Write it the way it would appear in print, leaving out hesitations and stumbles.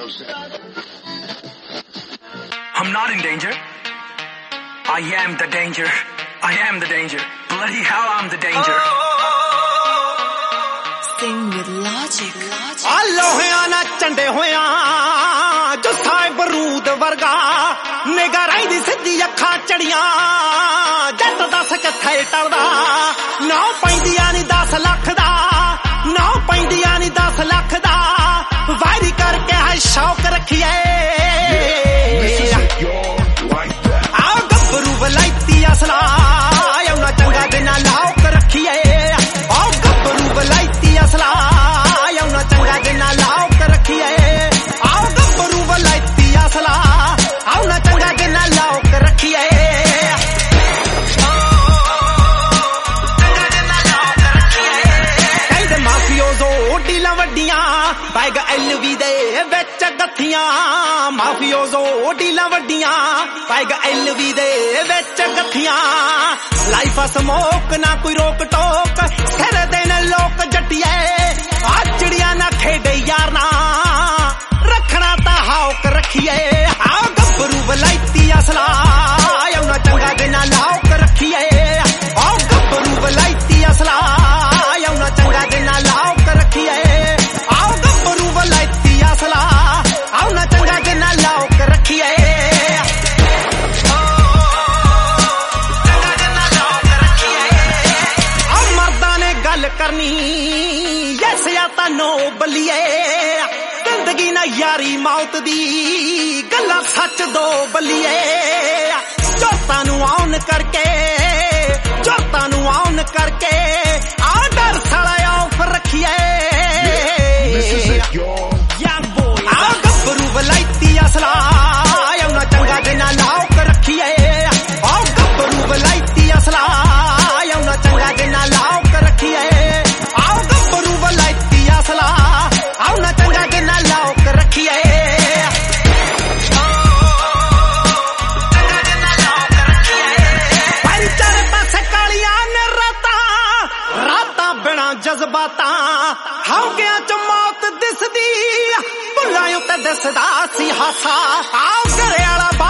I'm not in danger. I am the danger. I am the danger. Bloody hell, I'm the danger. Sing with logic. ਲੋਹਿਆਂ ਨਾ ਚੰਡੇ ਹੋਇਆ ਜੋ ਸਾਇ ਬਰੂਦ ਵਰਗਾ ਨਿਗਾ ਰਹਿੰਦੀ ਸਿੱਧੀ ਅੱਖਾਂ ਚੜੀਆਂ ਜੱਟ ਦੱਸ ਕਿੱਥੇ ਟਲਦਾ ਨਾ ਪੈਂਦੀਆਂ ਨੀ 10 ਲੱਖ ਦਾ ਨਾ ਪੈਂਦੀਆਂ ਨੀ 10 ਲੱਖ ਦਾ ਵਾਇਰੀ ਕਰਕੇ ਹੈ ਸ਼ੌਕ ਰੱਖੀਏ ਆਓ ਗੱਭਰੂ ਵਲਾਇਤੀ ਅਸਲਾ ਆਉਣਾ ਚੰਗਾ ਦਿਨਾਂ ਲਾਉਕ ਰੱਖੀਏ ਆਓ ਗੱਭਰੂ ਵਲਾਇਤੀ ਅਸਲਾ ਆਉਣਾ ਚੰਗਾ ਦਿਨਾਂ ਲਾਉਕ ਰੱਖੀਏ ਆਓ ਗੱਭਰੂ ਵਲਾਇਤੀ ਅਸਲਾ ਆਉਣਾ ਚੰਗਾ ਦਿਨਾਂ ਲਾਉਕ ਰੱਖੀਏ ਕਹਿੰਦੇ ਮਾਫੀਓਜ਼ੋ ਡੀਲਾਂ ਵੱਡੀਆਂ ਬੈਗ ਐਲਵੀ ਦੇ ਵਿੱਚ ਗੱਥੀਆਂ ਮਾਫੀਓਜ਼ੋ ਡੀਲਾਂ ਵੱਡੀਆਂ ਬੈਗ ਐਲਵੀ ਦੇ ਵਿੱਚ ਗੱਥੀਆਂ ਲਾਈਫ ਆ ਸਮੋਕ ਨਾ ਕੋਈ ਰੋਕ ਟੋਕ ਸਿਰ ਦੇ ਨੇ ਲੋਕ ਜੱਟੀਏ ਆ ਚਿੜੀਆਂ ਨਾ ਖੇਡੇ ਯਾਰ ਨਾ ਰੱਖਣਾ ਤਾਂ ਹੌਕ ਰੱਖੀਏ ਆ ਗੱਭਰੂ ਵਲਾਇਤੀ ਅਸਲਾ ਆਉਣਾ ਚੰਗਾ ਦਿਨਾਂ ਲਾਉਕ ਰੱਖੀਏ ਆ ਗੱਭਰੂ ਵਲਾਇਤੀ ਅਸਲਾ ਆਉਣਾ ਚੰਗਾ ਦਿਨਾਂ ਲਾਉਕ ਰੱਖੀਏ ਆਓ ਗੱਭਰੂ ਵਲਾਇਤੀ ਅਸਲਾ ਆਉਣਾ ਚੰਗਾ ਦਿਨਾਂ ਲਾਉਕ ਰੱਖੀਏ ਆ ਮਰਦਾਂ ਨੇ ਗੱਲ ਕਰਨੀ ਯੈਸ ਜਾਂ ਤਾਂ ਨੋ ਬਲੀਏ ਜ਼ਿੰਦਗੀ ਨਾ ਯਾਰੀ ਮੌਤ ਦੀ ਗੱਲਾਂ ਸੱਚ ਦੋ ਬਲੀਏ ਜੋਤਾਂ ਨੂੰ ਆਉਣ ਕਰਕੇ ਆ ਡਰ ਸਾਲਾ ਆਫ ਰੱਖੀਏ ਆ ਗੱਭਰੂ ਵਲਾਇਤੀ ਅਸਲਾ ਆਉਣਾ ਚੰਗਾ ਦਿਨਾਂ ਲਾਉਕ ਰੱਖੀਏ ਆ ਗੱਭਰੂ ਵਲਾਇਤੀ ਅਸਲਾ ਆਉਣਾ ਚੰਗਾ ਦਿਨਾਂ ਲਾਉਕ ਰੱਖੀਏ ਆ ਗੱਭਰੂ ਵਲਾਇਤੀ ਅਸਲਾ ਆਉਣਾ ਚੰਗਾ ਦਿਨਾਂ ਲਾਉਕ ਰੱਖੀਏ ਚਾਰੇ ਪਾਸੇ ਕਾਲੀਆਂ ਨੇ ਰਾਤਾਂ ਬਿਨਾਂ ਜਜ਼ਬਾਤਾਂ ਹੌਕਿਆਂ ਚ ਮੌਤ ਦਿਸਦੀ ਭੁੱਲਾਂ ਉੱਤੇ ਦਿਸਦਾ ਸੀ ਹਾਸਾ ਆਓ ਘਰੇ ਵਾਲਾ